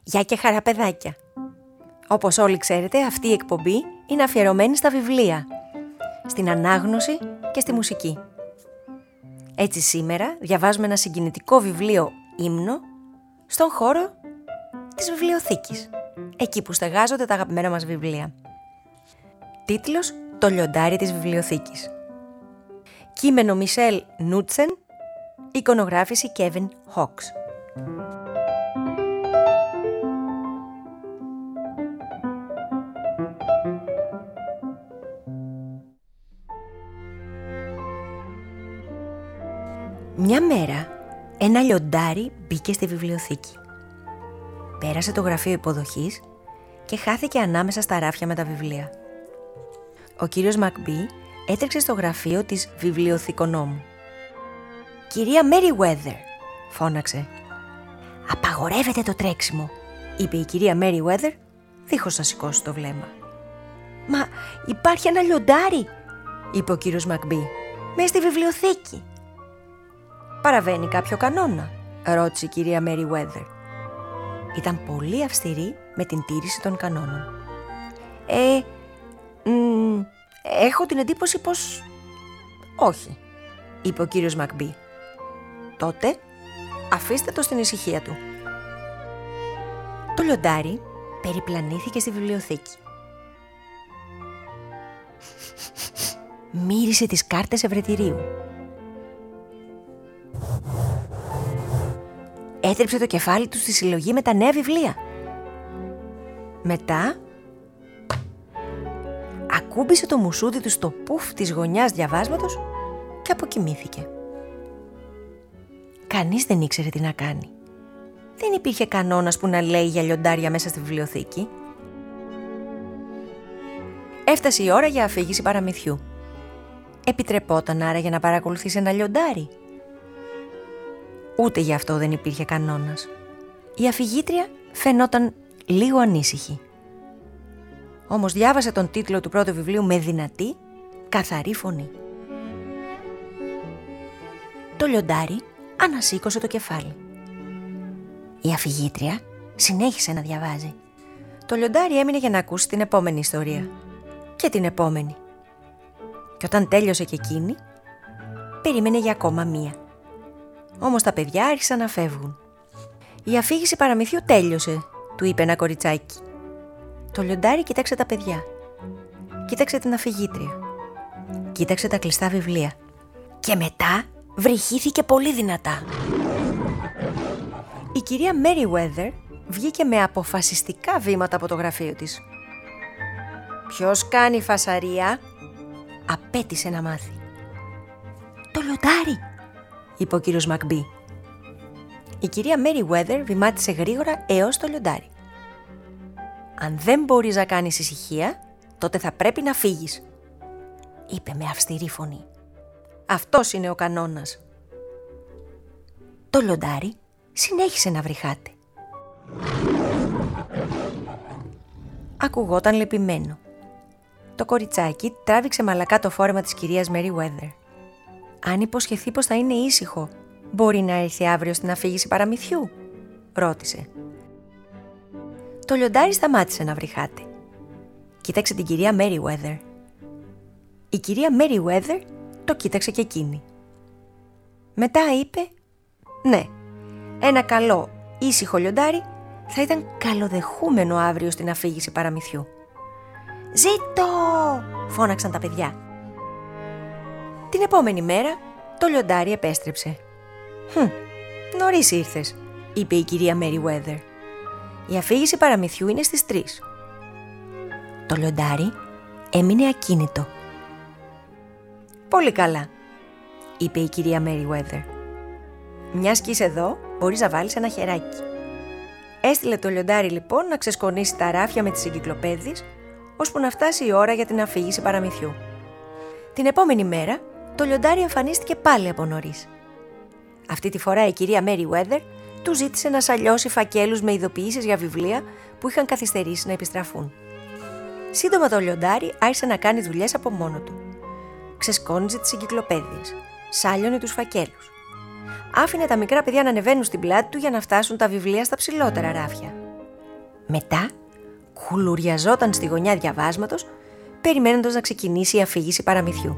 Γεια και χαρά παιδάκια. Όπως όλοι ξέρετε, αυτή η εκπομπή είναι αφιερωμένη στα βιβλία, στην ανάγνωση και στη μουσική. Έτσι σήμερα διαβάζουμε ένα συγκινητικό βιβλίο ύμνο στον χώρο της βιβλιοθήκης, εκεί που στεγάζονται τα αγαπημένα μας βιβλία. Τίτλος «Το λιοντάρι της βιβλιοθήκης». Κείμενο Μισελ Νούτσεν, εικονογράφηση Κέβιν Χόξ. Μια μέρα, ένα λιοντάρι μπήκε στη βιβλιοθήκη. Πέρασε το γραφείο υποδοχής και χάθηκε ανάμεσα στα ράφια με τα βιβλία. Ο κύριος Μακμπί έτρεξε στο γραφείο της βιβλιοθηκονόμου. «Κυρία Μέριουέδερ», φώναξε. «Απαγορεύεται το τρέξιμο», είπε η κυρία Μέριουέδερ, δίχως να σηκώσει το βλέμμα. «Μα υπάρχει ένα λιοντάρι», είπε ο κύριος Μακμπί, «μες στη βιβλιοθήκη». «Παραβαίνει κάποιο κανόνα?» ρώτησε η κυρία Μέριουέδερ. Ήταν πολύ αυστηρή με την τήρηση των κανόνων. Έχω την εντύπωση πως όχι», είπε ο κύριος Μακμπί. «Τότε αφήστε το στην ησυχία του». Το λιοντάρι περιπλανήθηκε στη βιβλιοθήκη. Μύρισε τις κάρτες ευρετηρίου. Έτρεψε το κεφάλι του στη συλλογή με τα νέα βιβλία. Μετά ακούμπησε το μουσούδι του στο πουφ της γωνιάς διαβάσματος και αποκοιμήθηκε. Κανείς δεν ήξερε τι να κάνει. Δεν υπήρχε κανόνας που να λέει για λιοντάρια μέσα στη βιβλιοθήκη. Έφτασε η ώρα για αφήγηση παραμυθιού. Επιτρεπόταν άραγε να παρακολουθήσει ένα λιοντάρι? Ούτε γι' αυτό δεν υπήρχε κανόνας. Η αφηγήτρια φαινόταν λίγο ανήσυχη. Όμως διάβασε τον τίτλο του πρώτου βιβλίου με δυνατή, καθαρή φωνή. Το λιοντάρι ανασήκωσε το κεφάλι. Η αφηγήτρια συνέχισε να διαβάζει. Το λιοντάρι έμεινε για να ακούσει την επόμενη ιστορία. Και την επόμενη. Και όταν τέλειωσε και εκείνη, περίμενε για ακόμα μία. Όμως τα παιδιά άρχισαν να φεύγουν. «Η αφήγηση παραμυθιού τέλειωσε», του είπε ένα κοριτσάκι. Το λιοντάρι κοίταξε τα παιδιά. Κοίταξε την αφηγήτρια. Κοίταξε τα κλειστά βιβλία. Και μετά βρυχήθηκε πολύ δυνατά. Η κυρία Μέριουέδερ βγήκε με αποφασιστικά βήματα από το γραφείο της. «Ποιος κάνει φασαρία?» απέτησε να μάθει. «Το λιοντάρι», είπε ο κύριος Μακμπί. Η κυρία Μέριουέδερ βημάτισε γρήγορα έως το λιοντάρι. «Αν δεν μπορείς να κάνεις ησυχία, τότε θα πρέπει να φύγεις», είπε με αυστηρή φωνή. «Αυτός είναι ο κανόνας». Το λιοντάρι συνέχισε να βρυχάται. Ακουγόταν λυπημένο. Το κοριτσάκι τράβηξε μαλακά το φόρεμα της κυρίας Μέριουέδερ. «Αν υποσχεθεί πως θα είναι ήσυχο, μπορεί να έρθει αύριο στην αφήγηση παραμυθιού?» ρώτησε. Το λιοντάρι σταμάτησε να βρυχάται. Κοίταξε την κυρία Μέριουέδερ. Η κυρία Μέριουέδερ το κοίταξε και εκείνη. Μετά είπε «Ναι, ένα καλό, ήσυχο λιοντάρι θα ήταν καλοδεχούμενο αύριο στην αφήγηση παραμυθιού». «Ζήτω!» φώναξαν τα παιδιά. Την επόμενη μέρα το λιοντάρι επέστρεψε. «Νωρίς ήρθες», είπε η κυρία Μέριουέδερ. «Η αφήγηση παραμυθιού είναι στις 3». Το λιοντάρι έμεινε ακίνητο. «Πολύ καλά», είπε η κυρία Μέριουέδερ. «Μιας κι είσαι εδώ, μπορείς να βάλεις ένα χεράκι». Έστειλε το λιοντάρι λοιπόν να ξεσκονίσει τα ράφια με τις εγκυκλοπαίδειες, ώσπου να φτάσει η ώρα για την αφήγηση παραμυθιού. Την επόμενη μέρα το λιοντάρι εμφανίστηκε πάλι από νωρίς. Αυτή τη φορά η κυρία Μέριουέδερ του ζήτησε να σαλιώσει φακέλους με ειδοποιήσεις για βιβλία που είχαν καθυστερήσει να επιστραφούν. Σύντομα το λιοντάρι άρχισε να κάνει δουλειές από μόνο του. Ξεσκόνιζε τις εγκυκλοπαίδειες, σάλιωνε τους φακέλους. Άφηνε τα μικρά παιδιά να ανεβαίνουν στην πλάτη του για να φτάσουν τα βιβλία στα ψηλότερα ράφια. Μετά κουλουριαζόταν στη γωνιά διαβάσματος, περιμένοντας να ξεκινήσει η αφήγηση παραμυθιού.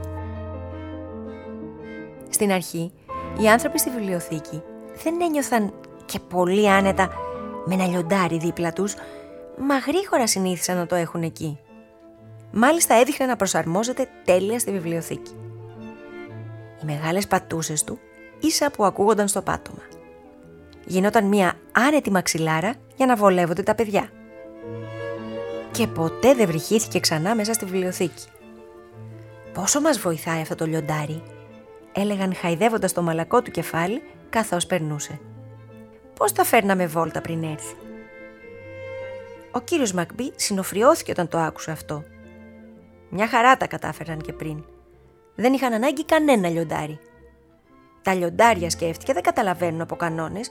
Στην αρχή, οι άνθρωποι στη βιβλιοθήκη δεν ένιωθαν και πολύ άνετα με ένα λιοντάρι δίπλα τους, μα γρήγορα συνήθισαν να το έχουν εκεί. Μάλιστα έδειχνε να προσαρμόζεται τέλεια στη βιβλιοθήκη. Οι μεγάλες πατούσες του ίσα που ακούγονταν στο πάτωμα. Γινόταν μια άνετη μαξιλάρα για να βολεύονται τα παιδιά. Και ποτέ δεν βρυχήθηκε ξανά μέσα στη βιβλιοθήκη. «Πόσο μας βοηθάει αυτό το λιοντάρι», έλεγαν χαϊδεύοντας το μαλακό του κεφάλι καθώς περνούσε. «Πώς τα φέρναμε βόλτα πριν έρθει». Ο κύριος Μακμπί συνοφριώθηκε όταν το άκουσε αυτό. Μια χαρά τα κατάφεραν και πριν. Δεν είχαν ανάγκη κανένα λιοντάρι. Τα λιοντάρια, σκέφτηκε, δεν καταλαβαίνουν από κανόνες.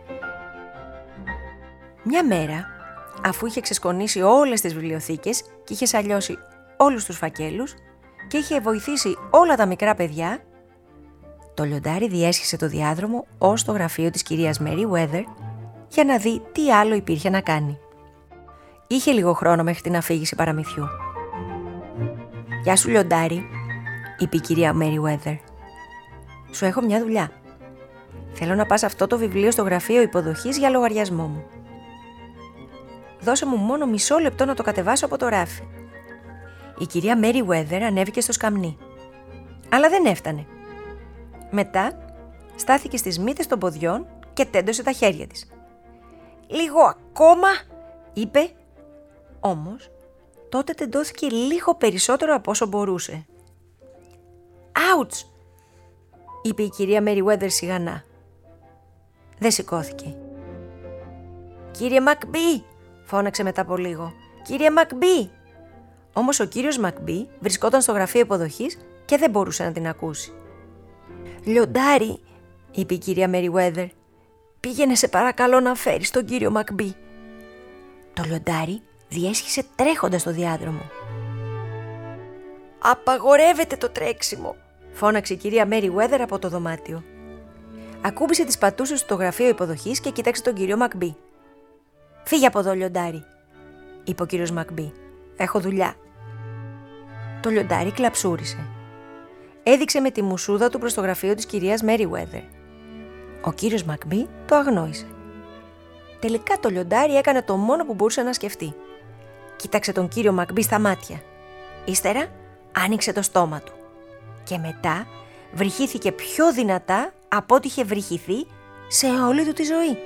Μια μέρα, αφού είχε ξεσκονίσει όλες τις βιβλιοθήκες και είχε σαλιώσει όλους τους φακέλους και είχε βοηθήσει όλα τα μικρά παιδιά, το λιοντάρι διέσχισε το διάδρομο ως το γραφείο της κυρίας Merryweather για να δει τι άλλο υπήρχε να κάνει. Είχε λίγο χρόνο μέχρι την αφήγηση παραμυθιού. «Γεια σου, λιοντάρι», είπε η κυρία Merryweather. «Σου έχω μια δουλειά. Θέλω να πας αυτό το βιβλίο στο γραφείο υποδοχής για λογαριασμό μου. Δώσε μου μόνο μισό λεπτό να το κατεβάσω από το ράφι». Η κυρία Merryweather ανέβηκε στο σκαμνί. Αλλά δεν έφτανε. Μετά στάθηκε στις μύτες των ποδιών και τέντωσε τα χέρια της. «Λίγο ακόμα», είπε. Όμως τότε τεντώθηκε λίγο περισσότερο από όσο μπορούσε. «Άουτς», είπε η κυρία Merryweather σιγανά. Δεν σηκώθηκε. «Κύριε Μακμπί», φώναξε μετά από λίγο. «Κύριε Μακμπί». Όμως ο κύριος Μακμπί βρισκόταν στο γραφείο υποδοχής και δεν μπορούσε να την ακούσει. «Λιοντάρι», είπε η κυρία Merryweather, «πήγαινε σε παρακαλώ να φέρεις τον κύριο Μακμπί». Το λιοντάρι διέσχισε τρέχοντας στο διάδρομο. «Απαγορεύεται το τρέξιμο», φώναξε η κυρία Merryweather από το δωμάτιο. Ακούμπησε τις πατούσες στο γραφείο υποδοχής και κοίταξε τον κύριο Μακμπί. «Φύγε από εδώ, λιοντάρι», είπε ο κύριος Μακμπί. «Έχω δουλειά». Το λιοντάρι κλαψούρισε. Έδειξε με τη μουσούδα του προς το γραφείο της κυρίας Merryweather. Ο κύριος Μακμπί το αγνόησε. Τελικά το λιοντάρι έκανε το μόνο που μπορούσε να σκεφτεί. Κοίταξε τον κύριο Μακμπί στα μάτια. Ύστερα άνοιξε το στόμα του. Και μετά βρυχήθηκε πιο δυνατά από ό,τι είχε βρυχηθεί σε όλη του τη ζωή.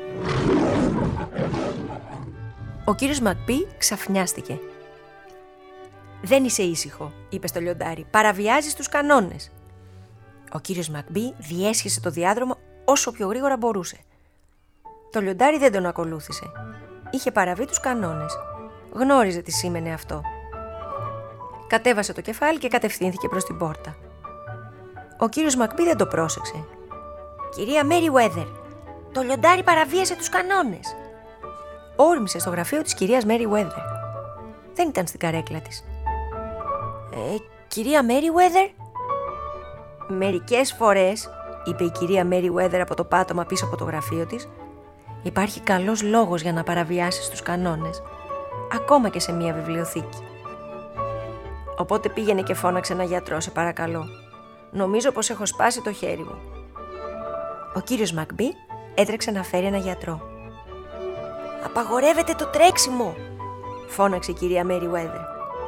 Ο κύριος Μακμπί ξαφνιάστηκε. «Δεν είσαι ήσυχο», είπε στο λιοντάρι. «Παραβιάζεις τους κανόνες». Ο κύριος Μακμπί διέσχισε το διάδρομο όσο πιο γρήγορα μπορούσε. Το λιοντάρι δεν τον ακολούθησε. Είχε παραβεί τους κανόνες. Γνώριζε τι σήμαινε αυτό. Κατέβασε το κεφάλι και κατευθύνθηκε προς την πόρτα. Ο κύριος Μακμπί δεν το πρόσεξε. «Κυρία Merryweather, το λιοντάρι παραβίασε τους κανόνες». Όρμησε στο γραφείο της κυρίας Merryweather. Δεν ήταν στην καρέκλα της. «Κυρία Merryweather?» «Μερικές φορές», είπε η κυρία Merryweather από το πάτωμα πίσω από το γραφείο της, «υπάρχει καλός λόγος για να παραβιάσεις τους κανόνες, ακόμα και σε μια βιβλιοθήκη. Οπότε πήγαινε και φώναξε ένα γιατρό, σε παρακαλώ. Νομίζω πως έχω σπάσει το χέρι μου». Ο κύριος Μακμπί έτρεξε να φέρει ένα γιατρό. «Απαγορεύεται το τρέξιμο», φώναξε η κυρία Merryweather.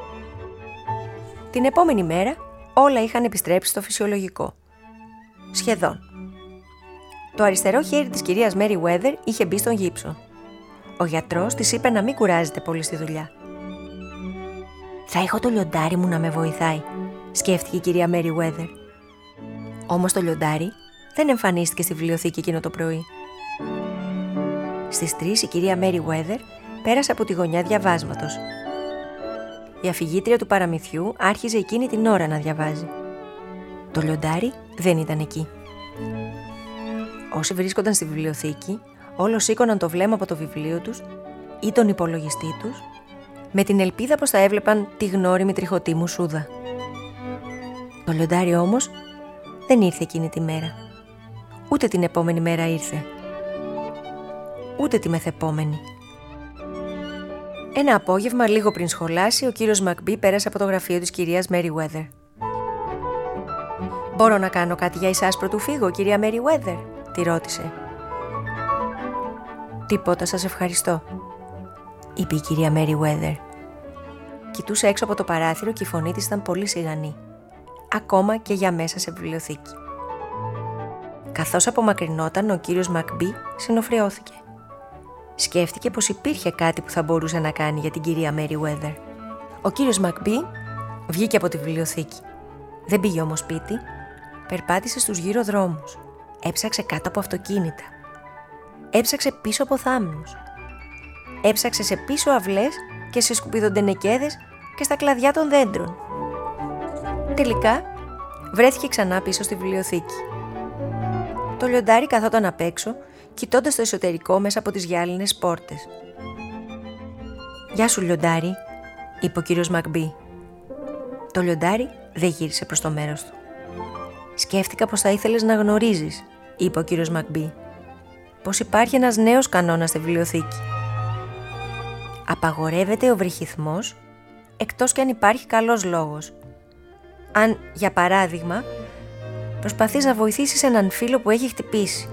Την επόμενη μέρα όλα είχαν επιστρέψει στο φυσιολογικό. Σχεδόν. Το αριστερό χέρι της κυρίας Merryweather είχε μπει στον γύψο. Ο γιατρός της είπε να μην κουράζεται πολύ στη δουλειά. «Θα έχω το λιοντάρι μου να με βοηθάει», σκέφτηκε η κυρία Merryweather. Όμως το λιοντάρι δεν εμφανίστηκε στη βιβλιοθήκη εκείνο το πρωί. Στις 3 η κυρία Merryweather πέρασε από τη γωνιά διαβάσματος. Η αφηγήτρια του παραμυθιού άρχιζε εκείνη την ώρα να διαβάζει. Το λιοντάρι δεν ήταν εκεί. Όσοι βρίσκονταν στη βιβλιοθήκη, όλος σήκωναν το βλέμμα από το βιβλίο τους ή τον υπολογιστή τους, με την ελπίδα πως θα έβλεπαν τη γνώριμη τριχωτή μουσούδα. Το λιοντάρι όμως δεν ήρθε εκείνη τη μέρα. Ούτε την επόμενη μέρα ήρθε. Ούτε τη μεθεπόμενη. Ένα απόγευμα, λίγο πριν σχολάσει, ο κύριος Μακμπί πέρασε από το γραφείο της κυρίας Merryweather. «Μπορώ να κάνω κάτι για εσάς πρωτού φύγω, κυρία Merryweather?» τη ρώτησε. «Τίποτα, σας ευχαριστώ», είπε η κυρία Merryweather. Κοιτούσε έξω από το παράθυρο και η φωνή της ήταν πολύ σιγανή, ακόμα και για μέσα σε βιβλιοθήκη. Καθώς απομακρυνόταν, ο κύριος Μακμπί συνοφριώθηκε. Σκέφτηκε πως υπήρχε κάτι που θα μπορούσε να κάνει για την κυρία Merryweather. Ο κύριος Μακμπί βγήκε από τη βιβλιοθήκη. Δεν πήγε όμως σπίτι, περπάτησε στους γύρω δρόμους. Έψαξε κάτω από αυτοκίνητα. Έψαξε πίσω από θάμνους. Έψαξε σε πίσω αυλές και σε σκουπιδοντενεκέδες και στα κλαδιά των δέντρων. Τελικά βρέθηκε ξανά πίσω στη βιβλιοθήκη. Το λιοντάρι καθόταν απ' έξω, κοιτώντας το εσωτερικό μέσα από τις γυάλινες πόρτες. «Γεια σου, λιοντάρι», είπε ο κύριος Μακμπί. Το λιοντάρι δεν γύρισε προς το μέρος του. «Σκέφτηκα πως θα ήθελες να γνωρίζεις», είπε ο κύριος Μακμπί, «πως υπάρχει ένας νέος κανόνας στη βιβλιοθήκη. Απαγορεύεται ο βρυχυθμός, εκτός κι αν υπάρχει καλός λόγος. Αν, για παράδειγμα, προσπαθείς να βοηθήσεις έναν φίλο που έχει χτυπήσει».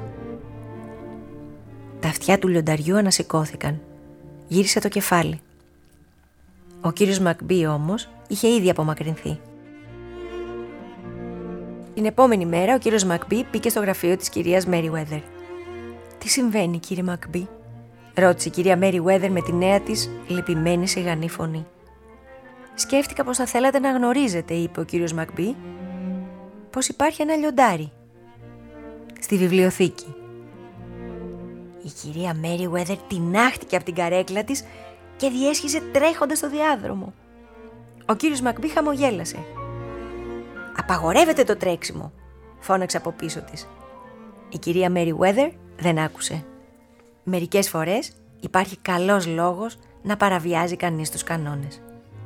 Τα αυτιά του λιονταριού ανασηκώθηκαν. Γύρισε το κεφάλι. Ο κύριος Μακμπί όμως είχε ήδη απομακρυνθεί. Την επόμενη μέρα ο κύριος Μακμπί πήγε στο γραφείο της κυρίας Merryweather. «Τι συμβαίνει, κύριε Μακμπί?» ρώτησε η κυρία Merryweather με τη νέα της λυπημένη σιγανή φωνή. «Σκέφτηκα πως θα θέλατε να γνωρίζετε», είπε ο κύριος Μακμπί, «πως υπάρχει ένα λιοντάρι στη βιβλιοθήκη». Η κυρία Merryweather τινάχτηκε από την καρέκλα της και διέσχιζε τρέχοντας στο διάδρομο. Ο κύριος Μακμπί χαμογέλασε. «Απαγορεύεται το τρέξιμο», φώναξε από πίσω της. Η κυρία Merryweather δεν άκουσε. Μερικές φορές υπάρχει καλός λόγος να παραβιάζει κανείς τους κανόνες.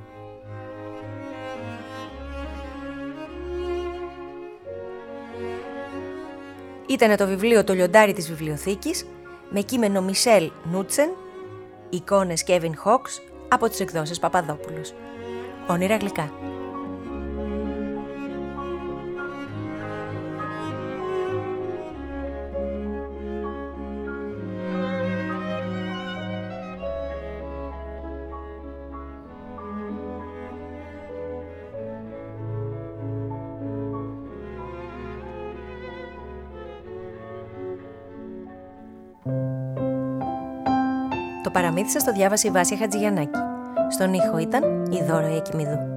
Ήτανε το βιβλίο «Το λιοντάρι της βιβλιοθήκης» με κείμενο Μισελ Νούτσεν, εικόνες Κέβιν Χόξ από τις εκδόσεις Παπαδόπουλος. Όνειρα γλυκά. Το παραμύθι σας το διάβασε η Βάσια Χατζηγιαννάκη. Στον ήχο ήταν η Δώρα Ιακημίδου.